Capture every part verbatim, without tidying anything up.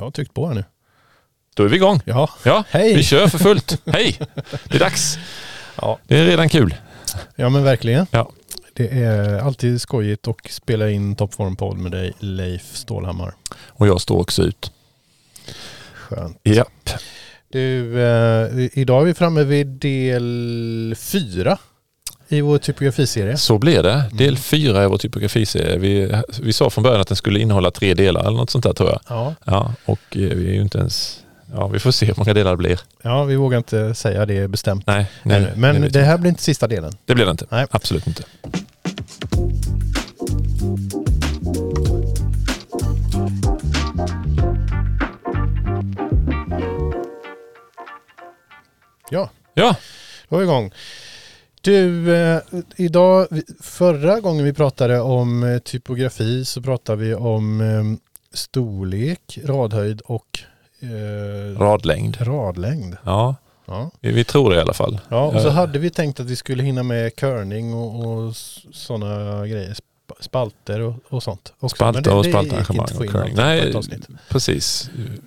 Jag har tryckt på här nu. Då är vi igång. Ja, ja hej. Vi kör för fullt. Hej, det är dags. Ja. Det är redan kul. Ja, men verkligen. Ja. Det är alltid skojigt att spela in Toppform-podd med dig, Leif Stålhammar. Och jag står också ut. Skönt. Japp. Du, eh, idag är vi framme vid del fyra i vår typografiserie. Så blir det. Del fyra i vår typografiserie. Vi, vi sa från början att den skulle innehålla tre delar eller något sånt där, tror jag. Ja. Ja, och vi är ju inte ens... Ja, vi får se hur många delar det blir. Ja, vi vågar inte säga det bestämt. Nej, nej, nej men det, det här blir inte sista delen. Det blir det inte. Nej. Absolut inte. Ja, Ja. då är vi igång. Du, eh, idag, förra gången vi pratade om eh, typografi så pratade vi om eh, storlek, radhöjd och eh, Radlängd. radlängd. Ja, Ja. vi, vi tror det i alla fall. Ja, och så Ja. hade vi tänkt att vi skulle hinna med körning och, och sådana grejer, sp- spalter och, och sånt. Också. Spalter Men och det, det gick spaltarrangemang inte att få och in curling. allt på ett Nej, avsnitt. precis.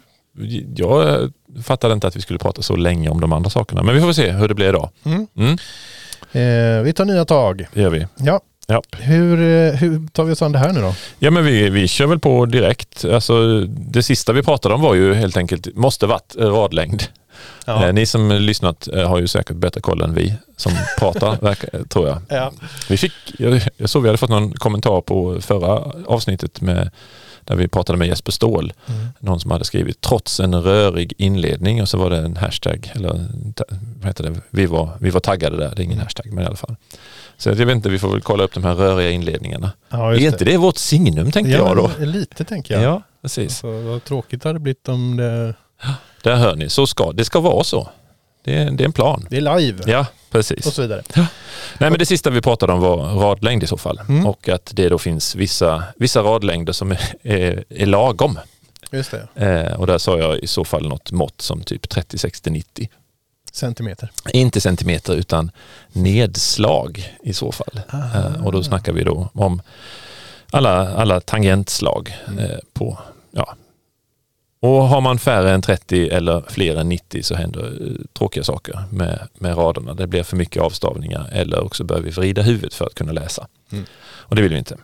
Jag fattade inte att vi skulle prata så länge om de andra sakerna. Men vi får se hur det blir idag. Mm. Mm, Eh, vi tar nya tag. det gör vi. Ja. Ja. Hur, eh, hur tar vi oss an det här nu då? Ja, men vi, vi kör väl på direkt. Alltså, det sista vi pratade om var ju helt enkelt, måste varit radlängd. Ja. Eh, ni som lyssnat eh, har ju säkert bättre koll än vi som pratar, verkar, tror jag. Ja. Vi fick, jag, jag såg vi hade fått någon kommentar på förra avsnittet med, där vi pratade med Jesper Ståhl. Mm. Någon som hade skrivit trots en rörig inledning och så var det en hashtag, eller vad heter det? Vi var, vi var taggade där, det är ingen hashtag, men i alla fall. Så jag vet inte, vi får väl kolla upp de här röriga inledningarna. Ja, Är just inte det vårt signum, tänkte ja, jag då? men lite tänker jag. Ja, precis. Alltså, vad tråkigt det hade blivit om det... Där hör ni, så ska, det ska vara så. Det är, det är en plan. Det är live Ja, precis. och så vidare. Nej, men det sista vi pratade om var radlängd i så fall. Mm. Och att det då finns vissa, vissa radlängder som är, är, är lagom. Just det. Eh, och där sa jag i så fall något mått som typ trettio, sextio, nittio. Centimeter. Inte centimeter utan nedslag i så fall. Eh, och då snackar vi då om alla, alla tangentslag eh, på, ja. Och har man färre än trettio eller fler än nittio så händer eh, tråkiga saker med, med raderna. Det blir för mycket avstavningar eller också bör vi vrida huvudet för att kunna läsa. Mm. Och det vill vi inte.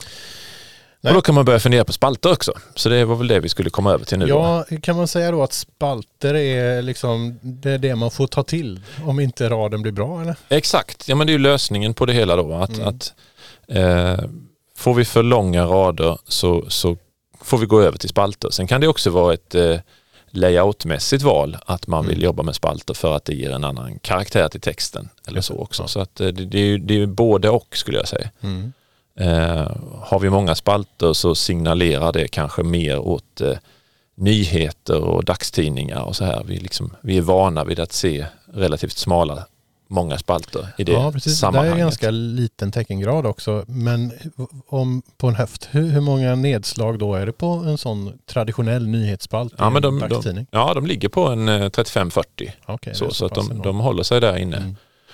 Nej. Och då kan man börja fundera på spalter också. Så det var väl det vi skulle komma över till nu. Ja, kan man säga då att spalter är liksom det, är det man får ta till om inte raden blir bra, eller? Exakt, ja, men det är ju lösningen på det hela då. Att, Mm. att eh, får vi för långa rader så, så får vi gå över till spalter. Sen kan det också vara ett eh, layoutmässigt val att man vill Mm. jobba med spalter för att det ger en annan karaktär till texten. Eller så också. Ja. Så att eh, det, det, är ju, det är ju både och skulle jag säga. Mm. Eh, har vi många spalter så signalerar det kanske mer åt eh, nyheter och dagstidningar och så här. Vi, liksom, vi är vana vid att se relativt smala, många spalter i det Ja, precis. Det sammanhanget. är ganska liten teckengrad också. Men om på en höft, hur, hur många nedslag då är det på en sån traditionell nyhetsspalt Ja, i men en de, dagstidning? de, ja, de ligger på en eh, trettiofem fyrtio. Okay, så så, så att pass de, ändå. de håller sig där inne. Mm.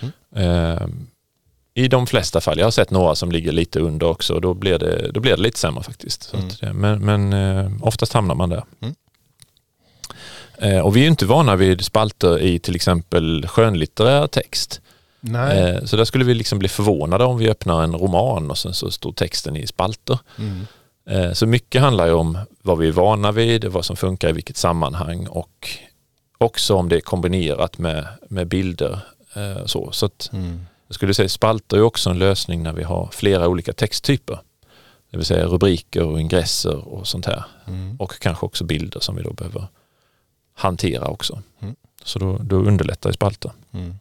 Eh, I de flesta fall. Jag har sett några som ligger lite under också. Då blir det, då blir det lite sämre faktiskt. Så Mm. att, det- men men eh, oftast hamnar man där. Mm. Eh, och vi är ju inte vana vid spalter i till exempel skönlitterär text. Nej. Eh, så där skulle vi liksom bli förvånade om vi öppnar en roman och sen så står texten i spalter. Mm. Eh, så mycket handlar ju om vad vi är vana vid, vad som funkar i vilket sammanhang och också om det är kombinerat med, med bilder. Eh, så så att Mm. jag skulle säga spalter är också en lösning när vi har flera olika texttyper. Det vill säga rubriker och ingresser och sånt här. Mm. Och kanske också bilder som vi då behöver hantera också. Mm. Så då, då underlättar ju spalter. Mm.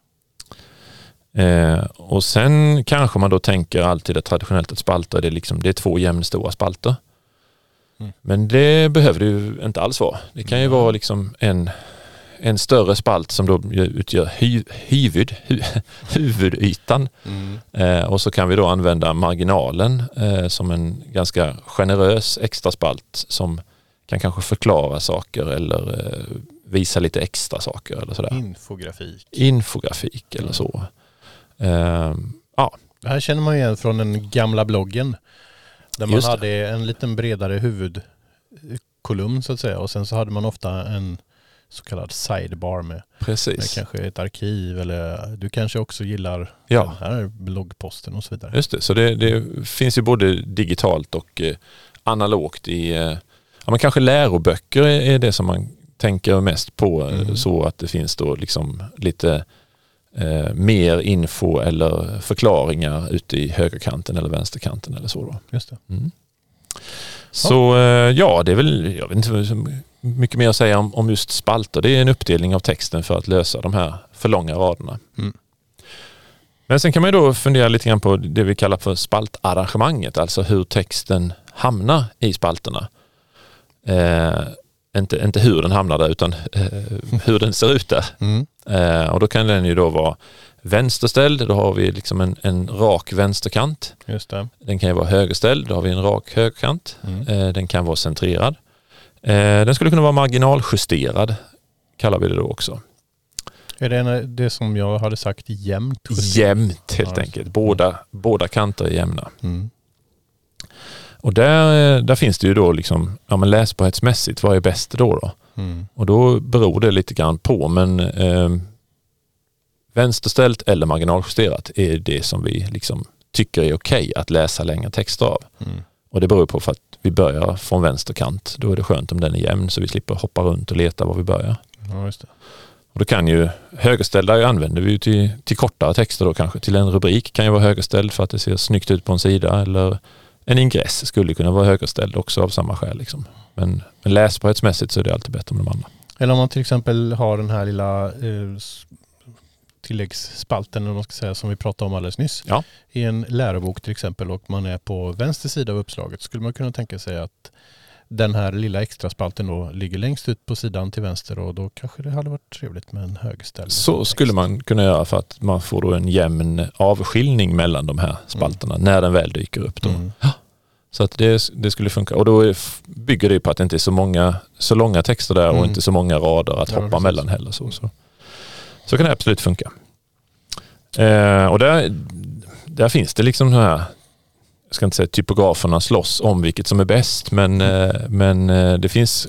Eh, och sen kanske man då tänker alltid att traditionellt att spalter det är, liksom, det är två jämnstora spalter. Mm. Men det behöver det ju inte alls vara. Det kan ju Mm. vara liksom en, en större spalt som då utgör hy, huvud, hu, huvudytan. Mm. Eh, och så kan vi då använda marginalen eh, som en ganska generös extra spalt som kan kanske förklara saker eller eh, visa lite extra saker eller sådär. Infografik. Infografik eller så. Eh, ja, Det här känner man igen från den gamla bloggen. Där man Just det. hade en liten bredare huvud kolumn så att säga. Och sen så hade man ofta en så kallad sidebar med, Precis. med kanske ett arkiv eller du kanske också gillar ja. den här bloggposten och så vidare. Just det, så det, det finns ju både digitalt och eh, analogt i, eh, ja men kanske läroböcker är, är det som man tänker mest på mm. så att det finns då liksom lite eh, mer info eller förklaringar ute i högerkanten eller vänsterkanten eller så då. Just det. Mm. Så eh, ja, det är väl, jag vet inte mycket mer att säga om, om just spalter. Det är en uppdelning av texten för att lösa de här för långa raderna. Mm. Men sen kan man ju då fundera lite grann på det vi kallar för spaltarrangemanget, alltså hur texten hamnar i spalterna. Eh, inte, inte hur den hamnar där utan eh, hur den ser ut där. Mm. Eh, och då kan den ju då vara vänsterställd, då har vi liksom en, en rak vänsterkant. Just det. Den kan ju vara högerställd, då har vi en rak högerkant. Mm. Eh, den kan vara centrerad. Eh, den skulle kunna vara marginaljusterad, kallar vi det då också. Är det det som jag hade sagt jämnt? Jämnt helt ja, enkelt. Båda, mm. båda kanter är jämna. Mm. Och där, där finns det ju då liksom, ja men läsbarhetsmässigt, vad är bäst då då? Mm. Och då beror det lite grann på, men eh, vänsterställt eller marginaljusterat är det som vi liksom tycker är okej att läsa längre texter av. Mm. Och det beror på för att vi börjar från vänsterkant. Då är det skönt om den är jämn så vi slipper hoppa runt och leta var vi börjar. Ja, just det. Och då kan ju högerställda använder vi ju till, till kortare texter då kanske. Till en rubrik kan ju vara högerställd för att det ser snyggt ut på en sida, eller en ingress skulle kunna vara högerställd också av samma skäl. Liksom. Men, men läsbarhetsmässigt så är det alltid bättre med de andra. Eller om man till exempel har den här lilla eh, tilläggsspalten eller man ska säga, som vi pratade om alldeles nyss. Ja. I en lärobok till exempel och man är på vänster sida av uppslaget, skulle man kunna tänka sig att den här lilla extra spalten då ligger längst ut på sidan till vänster och då kanske det hade varit trevligt med en högerställd. Så text. Skulle man kunna göra för att man får då en jämn avskiljning mellan de här spalterna mm. när den väl dyker upp då. Mm. Så att det, det skulle funka. Och då är, bygger det på att det inte är så många så långa texter där mm. och inte så många rader att ja, hoppa mellan heller. Så, så. så kan det absolut funka. Eh, och där, där finns det liksom här, jag ska inte säga typograferna slåss om vilket som är bäst, men, eh, men eh, det finns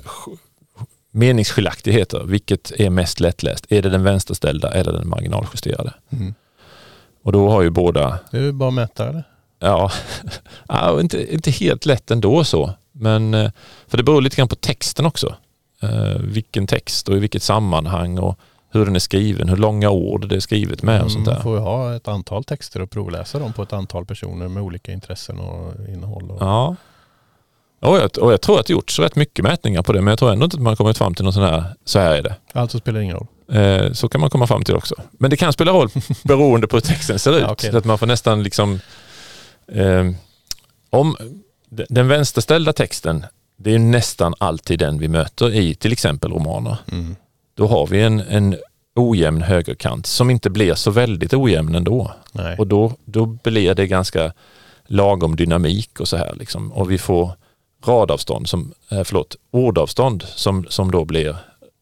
meningsskiljaktigheter. Vilket är mest lättläst? Är det den vänsterställda eller den marginaljusterade? Mm. Och då har ju båda... Det är ju bara att mäta det. Ja, ja inte, inte helt lätt ändå så. Men, för det beror lite grann på texten också. Eh, vilken text och i vilket sammanhang och hur den är skriven, hur långa ord det är skrivet med och sånt där. Man får ju ha ett antal texter och provläsa dem på ett antal personer med olika intressen och innehåll. Och... Ja, och jag, och jag tror att det gjorts rätt mycket mätningar på det, men jag tror ändå inte att man kommit fram till någon sån här, så här är det. Alltså spelar det ingen roll. Eh, så kan man komma fram till också. Men det kan spela roll beroende på hur texten ser ut. Ja, okay. Så att man får nästan liksom eh, om den vänsterställda texten, det är nästan alltid den vi möter i till exempel romaner. Mm. Då har vi en, en ojämn högerkant som inte blir så väldigt ojämn ändå. Nej. Och då, då blir det ganska lagom dynamik och så här liksom. Och vi får radavstånd som, förlåt, ordavstånd som, som då blir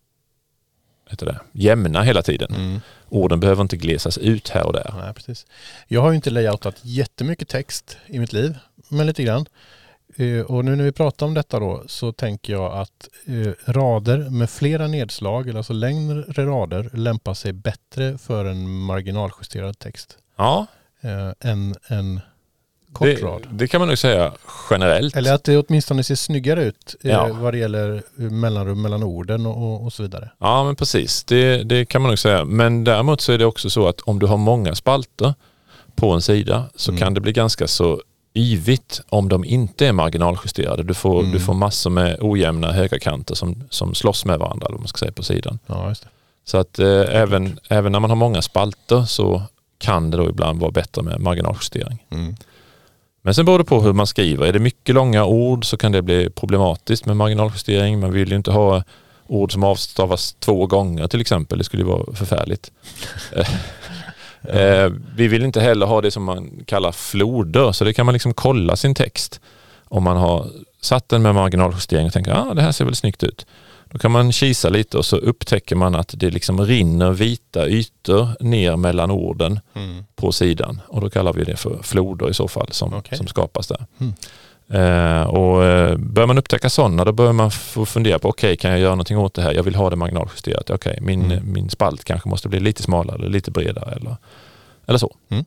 heter det, jämna hela tiden. Mm. Orden behöver inte glesas ut här och där. Nej, precis. Jag har ju inte layoutat jättemycket text i mitt liv, men lite grann. Uh, och nu när vi pratar om detta då så tänker jag att uh, rader med flera nedslag, alltså längre rader, lämpar sig bättre för en marginaljusterad text. Ja. Uh, än en kort det, rad. Det kan man nog säga generellt. Eller att det åtminstone ser snyggare ut ja. uh, vad det gäller mellanrum mellan orden och, och så vidare. Ja, men precis. Det, det kan man nog säga. Men däremot så är det också så att om du har många spalter på en sida så mm. kan det bli ganska så yvigt om de inte är marginaljusterade. Du får, mm. du får massor med ojämna högerkanter som, som slåss med varandra, om man ska säga, på sidan. Ja, just det. Så att eh, även, även när man har många spalter så kan det då ibland vara bättre med marginaljustering. Mm. Men sen beror det på hur man skriver. Är det mycket långa ord så kan det bli problematiskt med marginaljustering. Man vill ju inte ha ord som avstavas två gånger till exempel. Det skulle ju vara förfärligt. Ja. Eh, vi vill inte heller ha det som man kallar floder, så det kan man liksom kolla sin text. Om man har satt den med marginaljustering och tänker, ah, det här ser väl snyggt ut. Då kan man kisa lite och så upptäcker man att det liksom rinner vita ytor ner mellan orden mm. på sidan. Och då kallar vi det för floder i så fall som, okay. som skapas där. Mm. Eh, och eh, bör man upptäcka sådana, då bör man få fundera på okej, okay, kan jag göra någonting åt det här? Jag vill ha det marginaljusterat. Okej, okay, min, mm. min spalt kanske måste bli lite smalare eller lite bredare eller, eller så. Mm.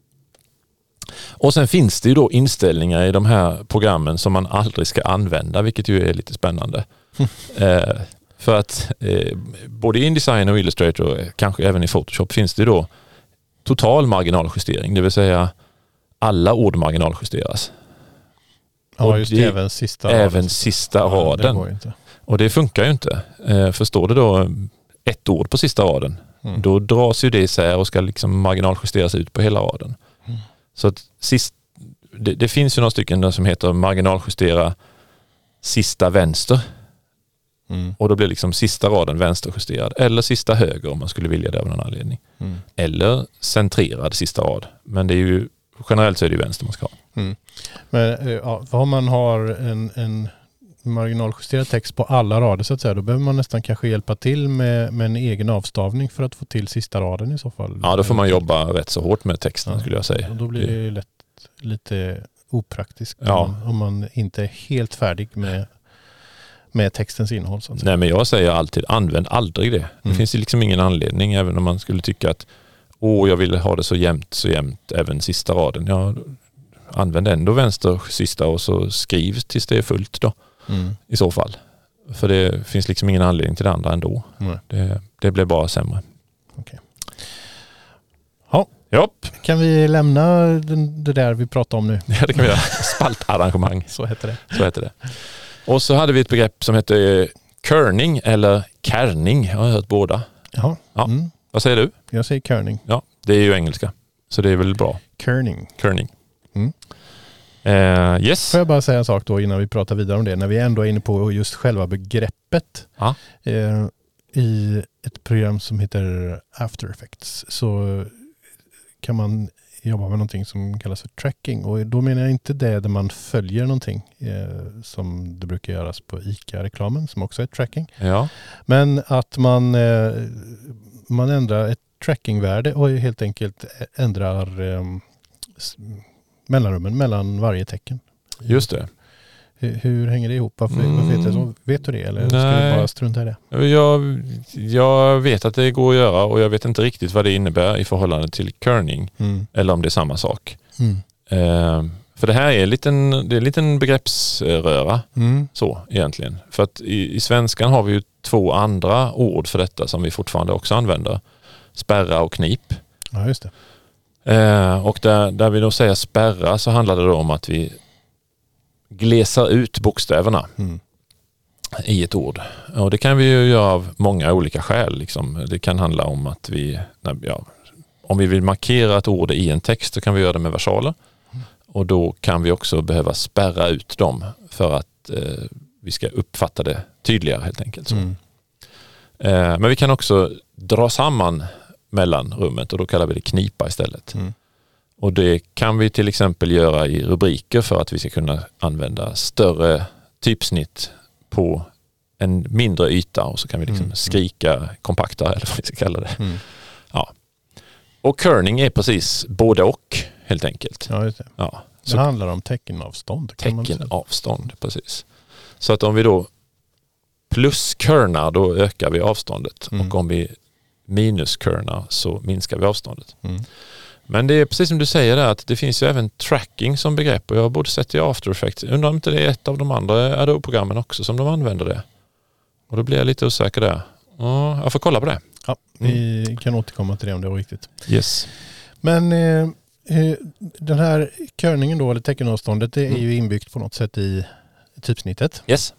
Och sen finns det ju då inställningar i de här programmen som man aldrig ska använda, vilket ju är lite spännande. eh, för att eh, både i InDesign och Illustrator och kanske även i Photoshop finns det då total marginaljustering, det vill säga alla ord marginaljusteras. Ja, just det, även sista raden. Även sista ja, raden. Det och det funkar ju inte. Eh, förstår du då ett ord på sista raden, mm. då dras ju det isär och ska liksom marginaljusteras ut på hela raden. Mm. Så att sist, det, det finns ju några stycken som heter marginaljustera sista vänster. Mm. Och då blir liksom sista raden vänsterjusterad. Eller sista höger om man skulle vilja det av någon anledning. Mm. Eller centrerad sista rad. Men det är ju generellt så är det ju vänster man ska ha. Mm. Men ja, om man har en, en marginaljusterad text på alla rader så att säga, då behöver man nästan kanske hjälpa till med, med en egen avstavning för att få till sista raden i så fall. Ja, då får man jobba rätt så hårt med texten ja. skulle jag säga. Och då blir det lätt lite opraktiskt ja. om, om man inte är helt färdig med med textens innehåll. Så att säga. Nej, men jag säger alltid, använd aldrig det. Mm. Det finns ju liksom ingen anledning, även om man skulle tycka att åh, jag vill ha det så jämnt, så jämnt, även sista raden. Ja, använd ändå vänster sista och så skriv tills det är fullt då. Mm. I så fall. För det finns liksom ingen anledning till det andra ändå. Mm. Det, det blir bara sämre. Okej. Ja. Jopp. Kan vi lämna den, det där vi pratade om nu? Ja, det kan vi göra. Spaltarrangemang. Så heter det. Så heter det. Och så hade vi ett begrepp som heter kerning eller kärning. Jag har hört båda. Jaha. Ja. Mm. Vad säger du? Jag säger kerning. Ja, det är ju engelska. Så det är väl bra. Kerning. Kerning. Mm. Uh, yes. Får jag bara säga en sak då innan vi pratar vidare om det. När vi ändå är inne på just själva begreppet. Ja. Uh, I ett program som heter After Effects så kan man jobba med någonting som kallas för tracking. Och då menar jag inte det där man följer någonting eh, som det brukar göras på ICA-reklamen som också är tracking. Ja. Men att man, eh, man ändrar ett trackingvärde och helt enkelt ändrar eh, mellanrummen mellan varje tecken. Just det. Hur, hur hänger det ihop? Varför, mm. varför heter det så? Vet du det? Eller Nej. ska du bara strunta i det? Jag, jag vet att det går att göra och jag vet inte riktigt vad det innebär i förhållande till kerning. Mm. Eller om det är samma sak. Mm. Eh, för det här är en liten, det är en liten begreppsröra. Mm. Så egentligen. För att i, i svenskan har vi ju två andra ord för detta som vi fortfarande också använder. Spärra och knip. Ja, just det. Eh, och där, där vi då säger spärra så handlar det då om att vi glesar ut bokstäverna mm. i ett ord. Och det kan vi ju göra av många olika skäl. Liksom. Det kan handla om att vi, ja, om vi vill markera ett ord i en text så kan vi göra det med versaler. Mm. Och då kan vi också behöva spärra ut dem för att eh, vi ska uppfatta det tydligare helt enkelt. Så. Mm. Eh, men vi kan också dra samman mellanrummet och då kallar vi det knipa istället. Mm. Och det kan vi till exempel göra i rubriker för att vi ska kunna använda större typsnitt på en mindre yta och så kan vi liksom mm. skrika kompaktare eller vad vi ska kalla det. Mm. Ja. Och kerning är precis både och helt enkelt. Ja, just det. Ja. Så det handlar om teckenavstånd. Teckenavstånd, precis. Så att om vi då plus kernar då ökar vi avståndet mm. och om vi minus kernar så minskar vi avståndet. Mm. Men det är precis som du säger där att det finns ju även tracking som begrepp och jag har både sett det i After Effects. Undrar om inte det är ett av de andra Adobe-programmen också som de använder det. Och då blir jag lite osäker där. Ja, jag får kolla på det. Ja, vi mm. kan återkomma till det om det var riktigt. Yes. Men eh, den här körningen då, eller teckenavståndet, det är mm. ju inbyggt på något sätt i typsnittet. Yes.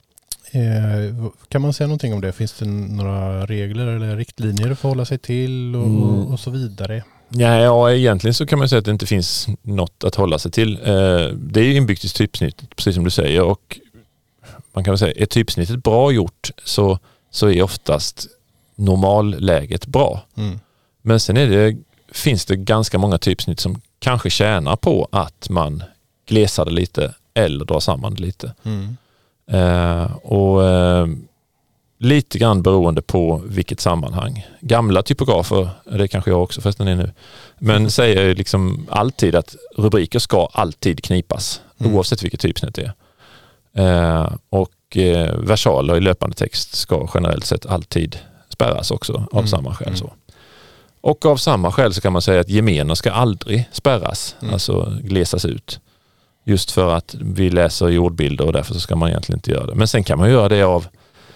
Eh, kan man säga någonting om det? Finns det några regler eller riktlinjer att förhålla sig till och, mm. och så vidare? Ja, ja, egentligen så kan man säga att det inte finns något att hålla sig till. Eh, det är ju inbyggt i typsnittet, precis som du säger. Och man kan väl säga, är typsnittet bra gjort så, så är oftast normalläget bra. Mm. Men sen är det, finns det ganska många typsnitt som kanske tjänar på att man glesar det lite eller drar samman det lite. Mm. Eh, och eh, lite grann beroende på vilket sammanhang. Gamla typografer, det kanske jag också förresten är nu, men mm. säger liksom alltid att rubriker ska alltid knipas. mm. oavsett vilket typsnitt det är. Eh, och eh, versaler i löpande text ska generellt sett alltid spärras också av mm. samma skäl. Mm. Så. Och av samma skäl så kan man säga att gemener ska aldrig spärras, mm. alltså glesas ut. Just för att vi läser jordbilder och därför så ska man egentligen inte göra det. Men sen kan man göra det av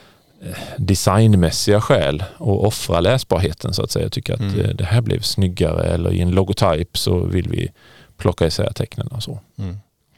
designmässiga skäl och offra läsbarheten så att säga. Jag tycker att mm. det här blev snyggare, eller i en logotyp så vill vi plocka isär tecknen och så. Mm.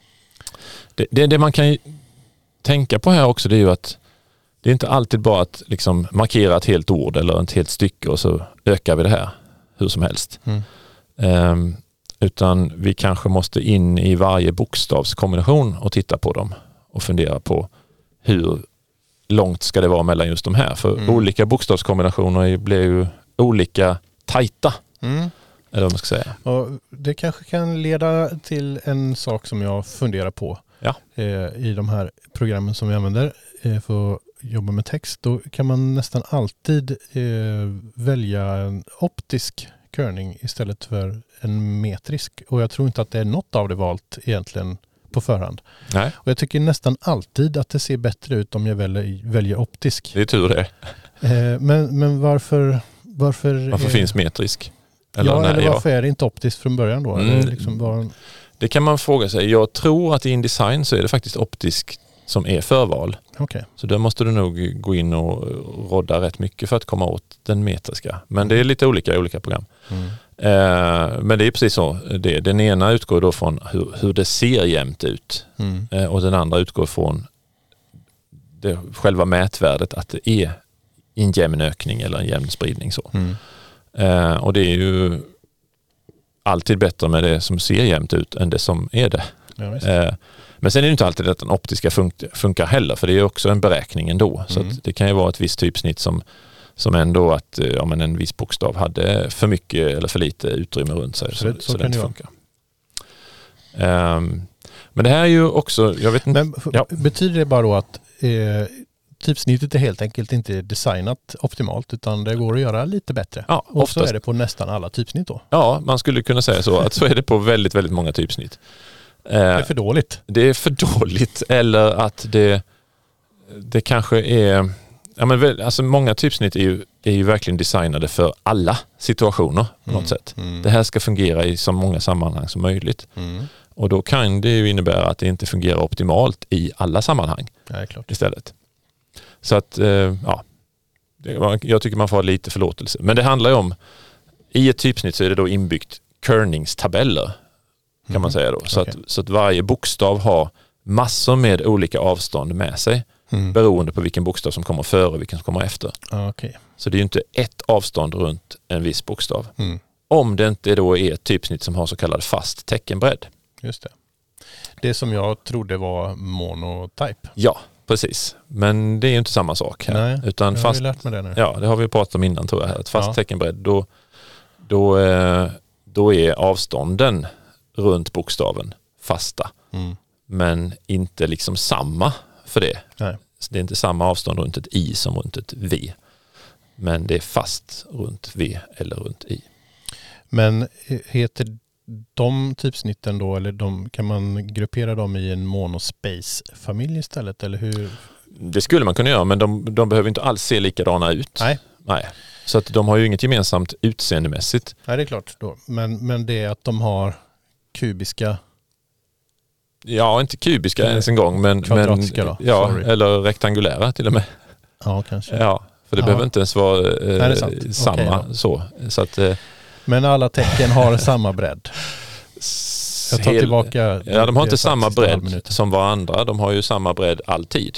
Det, det, det man kan tänka på här också, det är ju att det är inte alltid bara att liksom markera ett helt ord eller ett helt stycke och så ökar vi det här hur som helst. Mm. Um, utan vi kanske måste in i varje bokstavskombination och titta på dem och fundera på hur långt ska det vara mellan just de här. För mm. olika bokstavskombinationer blir ju olika tajta. Mm. Eller vad man ska säga. Och det kanske kan leda till en sak som jag funderar på ja. eh, i de här programmen som vi använder eh, för att jobba med text. Då kan man nästan alltid eh, välja en optisk körning istället för en metrisk. Och jag tror inte att det är något av det valt egentligen på förhand. Nej. Och jag tycker nästan alltid att det ser bättre ut om jag väljer, väljer optisk. Det är tur det. Eh, men, men varför... Varför, varför är, finns metrisk? Eller, ja, nej, eller varför ja. är det inte optiskt från början då? Mm. Eller liksom bara... Det kan man fråga sig. Jag tror att i InDesign så är det faktiskt optisk som är förval. Okay. Så där måste du nog gå in och rodda rätt mycket för att komma åt den metriska. Men det är lite olika i olika program. Mm. Eh, men det är precis så. Det, den ena utgår då från hur, hur det ser jämnt ut. Mm. Eh, och den andra utgår från det, själva mätvärdet, att det är en jämn ökning eller en jämn spridning. Så. Mm. Eh, och det är ju alltid bättre med det som ser jämnt ut än det som är det. Ja, eh, men sen är det inte alltid att den optiska fun- funkar heller, för det är också en beräkning ändå. Mm. Så att det kan ju vara ett visst typsnitt som, som ändå att ja, men en viss bokstav hade för mycket eller för lite utrymme runt sig. Så, så, så det inte funkar. Um, men det här är ju också... Jag vet inte, men ja. Betyder det bara då att eh, typsnittet är helt enkelt inte designat optimalt, utan det går att göra lite bättre? Ja, och oftast. Så är det på nästan alla typsnitt då? Ja, man skulle kunna säga så. Att så är det på väldigt, väldigt många typsnitt. Det är för dåligt. Det är för dåligt, eller att det, det kanske är... Ja, men alltså många typsnitt är ju, är ju verkligen designade för alla situationer på något mm, sätt. Mm. Det här ska fungera i så många sammanhang som möjligt. Mm. Och då kan det ju innebära att det inte fungerar optimalt i alla sammanhang. Ja, klart. Istället. Så att, ja, det, jag tycker man får ha lite förlåtelse. Men det handlar ju om, i ett typsnitt så är det då inbyggt kerningstabeller. Kan mm. man säga då. Så, okay. att, så att varje bokstav har massor med olika avstånd med sig. Mm. Beroende på vilken bokstav som kommer före och vilken som kommer efter. Okay. Så det är ju inte ett avstånd runt en viss bokstav. Mm. Om det inte då är ett typsnitt som har så kallad fast teckenbredd. Just det. Det som jag trodde var monotype. Ja, precis. Men det är ju inte samma sak här. Nej, utan jag fast, har ju lärt mig det nu. Ja, det har vi pratat om innan tror jag. Ett fast ja. teckenbredd, då, då, då är avstånden runt bokstaven fasta. Mm. Men inte liksom samma för det. Nej. Det är inte samma avstånd runt ett i som runt ett v. Men det är fast runt v eller runt i. Men heter de typsnitten då, eller de, kan man gruppera dem i en monospace-familj istället? Eller hur? Det skulle man kunna göra, men de, de behöver inte alls se likadana ut. Nej. Nej. Så att de har ju inget gemensamt utseendemässigt. Nej, det är klart då. Men, men det är att de har kubiska... Ja, inte kubiska ens en gång, men, men då. Ja, Sorry. eller rektangulära till och med. Ja, kanske. Ja, för det ja. behöver inte ens vara eh, Nej, samma okay, så. så att, eh, men alla tecken har samma bredd. Jag tar tillbaka. Ja, de har inte samma bredd som varandra. De har ju samma bredd alltid.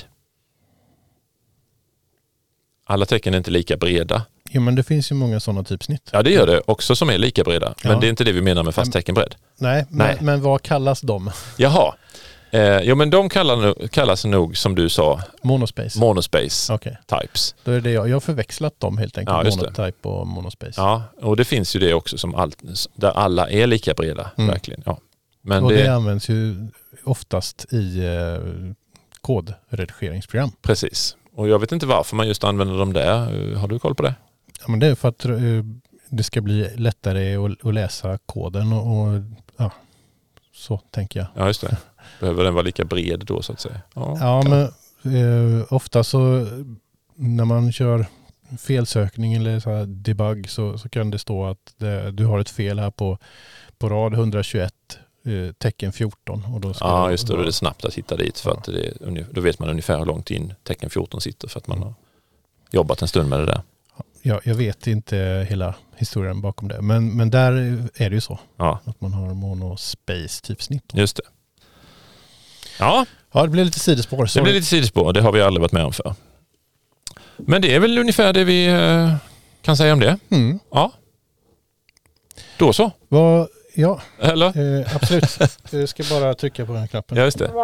Alla tecken är inte lika breda. Jo, men det finns ju många sådana typsnitt. Ja, det gör det också som är lika breda. Men ja. det är inte det vi menar med fast teckenbredd. Nej, Nej. Men, men vad kallas de? Jaha. Eh, jo, men de kallar, kallas nog, som du sa, monospace, monospace okay. types. Då är det jag. Jag har förväxlat dem helt enkelt, ja, monotype och monospace. Ja, och det finns ju det också som all, där alla är lika breda, mm. verkligen. Ja. Men och det, det används ju oftast i eh, kodredigeringsprogram. Precis. Och jag vet inte varför man just använder dem där. Har du koll på det? Ja, men det är för att eh, det ska bli lättare att, att läsa koden och, och ja, så tänker jag. Ja, just det. Behöver den vara lika bred då så att säga? Ja, ja men eh, ofta så när man kör felsökning eller så här debug så, så kan det stå att det, du har ett fel här på, på rad etthundratjugoett, eh, tecken fjorton. Och då ska ja, det, just det. Då är det snabbt att hitta dit för ja. att det, då vet man ungefär hur långt in tecken fjorton sitter för att man har jobbat en stund med det där. Ja, jag vet inte hela historien bakom det, men, men där är det ju så. Ja. Att man har monospace typsnitt. Just det. Ja, ja det blir lite sidospår. Det blir lite sidospår, det har vi aldrig varit med om för. Men det är väl ungefär det vi eh, kan säga om det. Mm. Ja. Då så. Vad, ja, eller? Eh, absolut. Jag ska bara trycka på den knappen. Ja, just det.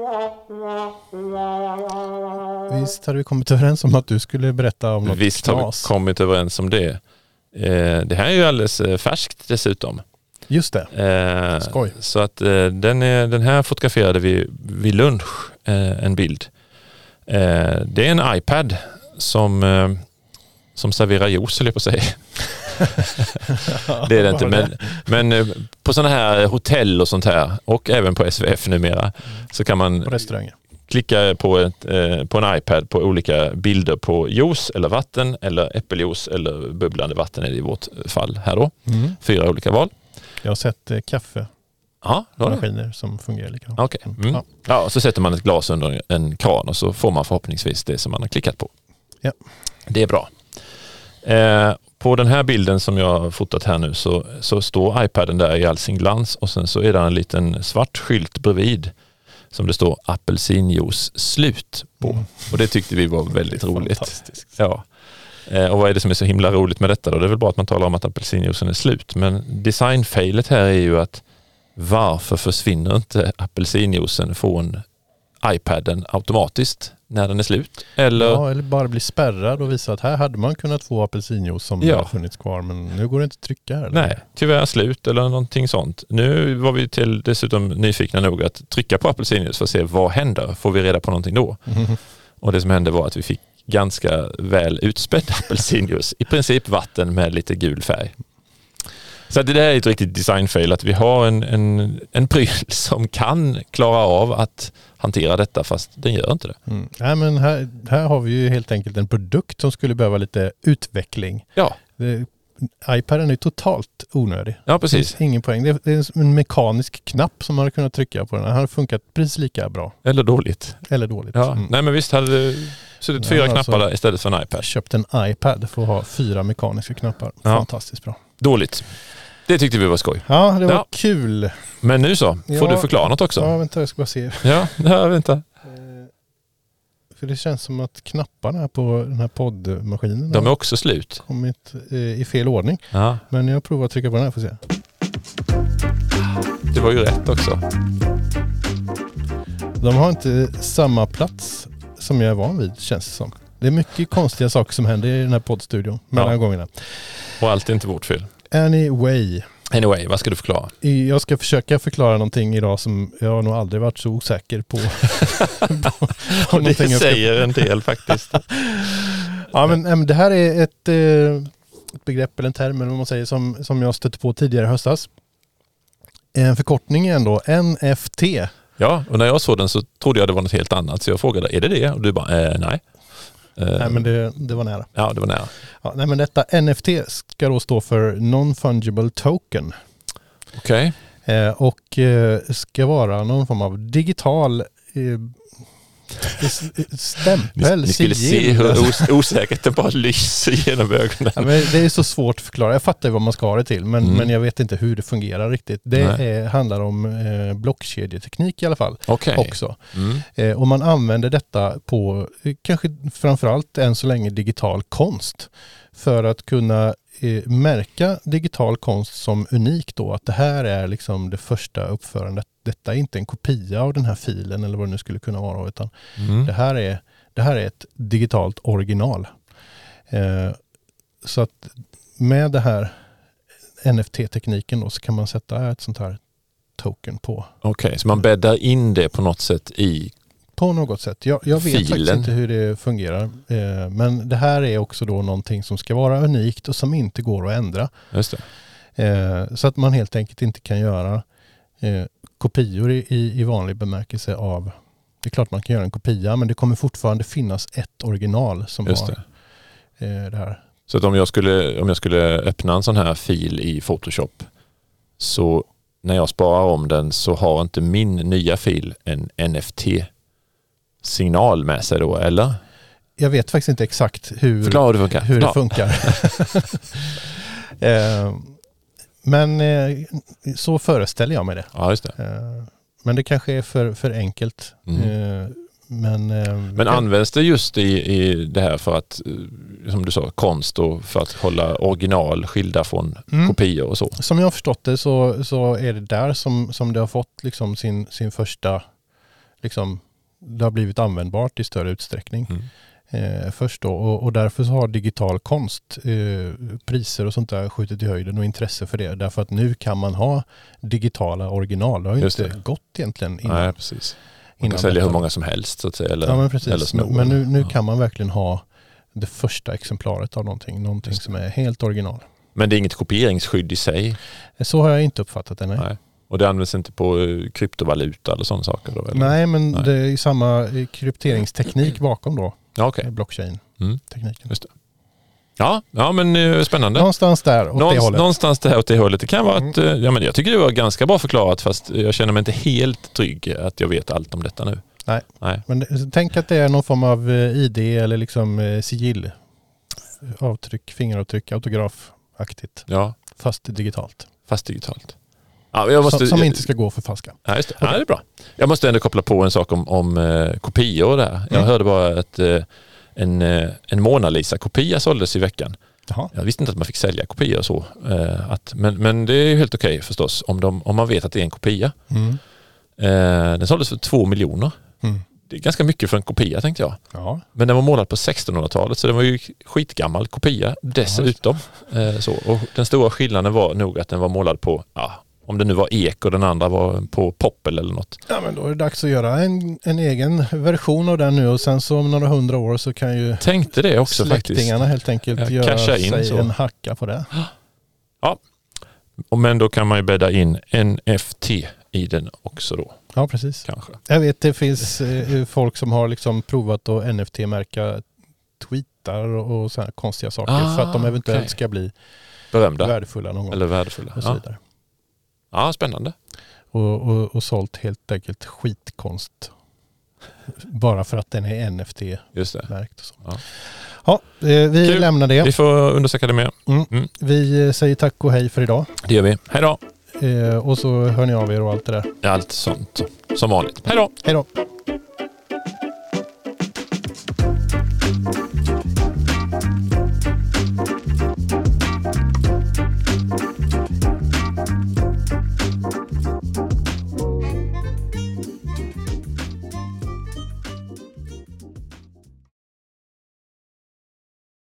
Visst hade vi kommit överens om att du skulle berätta om något Visst knas. har vi kommit överens om det. Eh, det här är ju alldeles eh, färskt dessutom. Just det. Eh, Skoj. Så att eh, den, är, den här fotograferade vi vid lunch, eh, en bild. Eh, det är en iPad som, eh, som serverar juice, eller på sig. Det är det inte, men, men eh, på sådana här hotell och sånt här och även på S V F numera mm. så kan man på restauranger klicka på, ett, eh, på en iPad på olika bilder på juice eller vatten eller äppeljuice eller bubblande vatten är det i vårt fall här då. Mm. Fyra olika val. Jag har sett eh, kaffe. Ja, maskiner som fungerar likadant. Okej. Okay. Mm. Ja. Ja, så sätter man ett glas under en kran och så får man förhoppningsvis det som man har klickat på. Ja. Det är bra. Eh, på den här bilden som jag har fotat här nu så, så står iPaden där i all sin glans och sen så är det en liten svart skylt bredvid som det står apelsinjuice slut på. Mm. Och det tyckte vi var väldigt roligt. Ja. Eh, och vad är det som är så himla roligt med detta då? Det är väl bara att man talar om att apelsinjuicen är slut. Men designfailet här är ju att varför försvinner inte apelsinjuicen från iPaden automatiskt när den är slut? Eller, ja, eller bara bli spärrad och visa att här hade man kunnat få apelsinjuice som ja. har funnits kvar, men nu går det inte att trycka här. Eller? Nej, tyvärr slut eller någonting sånt. Nu var vi till dessutom nyfikna nog att trycka på apelsinjuice för att se vad händer. Får vi reda på någonting då? Mm. Och det som hände var att vi fick ganska väl utspädd apelsinjuice. I princip vatten med lite gul färg. Så det där är ett riktigt designfail, att vi har en, en, en pryl som kan klara av att hantera detta fast den gör inte det. Mm. Nej, men här, här har vi ju helt enkelt en produkt som skulle behöva lite utveckling. Ja. Det, iPaden är totalt onödig. Ja, precis. Det är ingen poäng. Det är en mekanisk knapp som man hade kunnat trycka på. Den har funkat precis lika bra. Eller dåligt. Eller dåligt. Ja. Mm. Nej, men visst hade det suttit fyra ja, knappar där istället för en iPad. Jag köpte en iPad för att ha fyra mekaniska knappar. Ja. Fantastiskt bra. Dåligt. Det tyckte vi var skoj. Ja, det var ja. kul. Men nu så, får ja. du förklara något också? Ja, vänta, jag ska bara se. Ja, ja vänta. För det känns som att knapparna på den här poddmaskinen de är också slut. Kommit i fel ordning. Ja. Men jag provar att trycka på den här för att se. Det var ju rätt också. De har inte samma plats som jag är van vid, känns det som. Det är mycket konstiga saker som händer i den här poddstudion mellan ja. gångerna. Och allt är inte vårt fel. Anyway. Anyway, vad ska du förklara? Jag ska försöka förklara någonting idag som jag har nog aldrig varit så osäker på. på, på det ska... säger en del faktiskt. Ja, men det här är ett, ett begrepp eller en term eller vad man säger, som, som jag stötte på tidigare i höstas. En förkortning är ändå N F T. Ja, och när jag såg den så trodde jag det var något helt annat. Så jag frågade, är det det? Och du bara, eh, nej. Nej, men det, det var nära. Ja, det var nära. Ja, nej, men detta N F T ska då stå för Non-Fungible Token. Okej. Okay. Eh, och eh, ska vara någon form av digital eh, stämpel. Ni, ni skulle se hur os- osäkert det bara lyser genom ögonen. Ja, men det är så svårt att förklara. Jag fattar ju vad man ska ha det till, men, mm. men jag vet inte hur det fungerar riktigt. Det är, handlar om eh, blockkedjeteknik i alla fall. Okay. Också. Mm. Eh, och man använder detta på eh, kanske framförallt än så länge digital konst för att kunna eh, märka digital konst som unik då. Att det här är liksom det första uppförandet. Detta är inte en kopia av den här filen eller vad det nu skulle kunna vara, utan mm. det, här är, det här är ett digitalt original. Eh, så att med det här N F T-tekniken då så kan man sätta ett sånt här token på. Okej, okay, så man bäddar in det på något sätt i På något sätt. Jag, jag vet filen. faktiskt inte hur det fungerar. Eh, men det här är också då någonting som ska vara unikt och som inte går att ändra. Just det. Eh, så att man helt enkelt inte kan göra eh, kopior i, i, i vanlig bemärkelse av, det är klart man kan göra en kopia, men det kommer fortfarande finnas ett original som Just har det. Eh, det här. Så att om jag, skulle, om jag skulle öppna en sån här fil i Photoshop, så när jag sparar om den så har inte min nya fil en N F T-signal med sig då, eller? Jag vet faktiskt inte exakt hur, Förklara hur det funkar. hur det funkar. eh, men eh, så föreställer jag mig det. Ja, just det. Eh, men det kanske är för, för enkelt. Mm. Eh, men eh, men kan... används det just i, i det här för att, som du sa, konst och för att hålla original skilda från mm. kopior och så? Som jag har förstått det så, så är det där som, som det har fått liksom sin, sin första, liksom, det har blivit användbart i större utsträckning. Mm. Eh, först då, och, och därför så har digital konst eh, priser och sånt där skjutit i höjden och intresse för det, därför att nu kan man ha digitala original. Det har ju Just inte det. gått egentligen innan. Nej, precis. Man kan sälja hur många som helst så att säga, eller, ja, men precis. eller snor. Men nu, nu ja. kan man verkligen ha det första exemplaret av någonting, någonting som är helt original. Men det är inget kopieringsskydd i sig? Så har jag inte uppfattat det, nej. nej. Och det används inte på kryptovaluta eller sådana saker då? Eller? Nej, men nej. det är samma krypteringsteknik bakom då. Ja, okej. Okay. Blockchain-tekniken. Mm. Just det. Ja, ja, men spännande. Någonstans där åt Någonstans, det hållet. Någonstans där åt det hållet. Det kan vara mm. att, ja, men jag tycker det var ganska bra förklarat, fast jag känner mig inte helt trygg att jag vet allt om detta nu. Nej, Nej. Men tänk att det är någon form av I D eller liksom sigill. Avtryck, fingeravtryck, autografaktigt. Ja. Fast digitalt. Fast digitalt. Ja, jag måste, som, som inte ska gå för falska. Ja, just det. Okay. Ja, det är bra. Jag måste ändå koppla på en sak om, om eh, kopior där. Mm. Jag hörde bara att eh, en, eh, en Mona Lisa-kopia såldes i veckan. Jaha. Jag visste inte att man fick sälja kopior så. Eh, att, men, men det är ju helt okej förstås om, de, om man vet att det är en kopia. Mm. Eh, den såldes för två miljoner. Mm. Det är ganska mycket för en kopia, tänkte jag. Ja. Men den var målad på sextonhundratalet, så den var ju skitgammal kopia dessutom. Ja, eh, så. Och den stora skillnaden var nog att den var målad på, ja, om det nu var ek och den andra var på poppel eller något. Ja, men då är det dags att göra en, en egen version av den nu, och sen så om några hundra år så kan ju tänkte det också släktingarna faktiskt. helt enkelt ja, göra in, sig så. en hacka på det. Ja, men då kan man ju bädda in N F T i den också då. Ja, precis. Kanske. Jag vet, det finns eh, folk som har liksom provat att N F T-märka tweetar och, och sådana konstiga saker ah, för att de eventuellt okay. ska bli berömda. Värdefulla någon gång. Eller värdefulla. Och så vidare. Ja, ja spännande. Och, och, och sålt helt enkelt skitkonst. Bara för att den är N F T-märkt. Och så. Ja. Ja, vi Kul. lämnar det. Vi får undersöka det mer. Mm. Mm. Vi säger tack och hej för idag. Det gör vi. Hej då. Eh, och så hör ni av er och allt det där. Allt sånt. Som vanligt. Hej då. Hej då.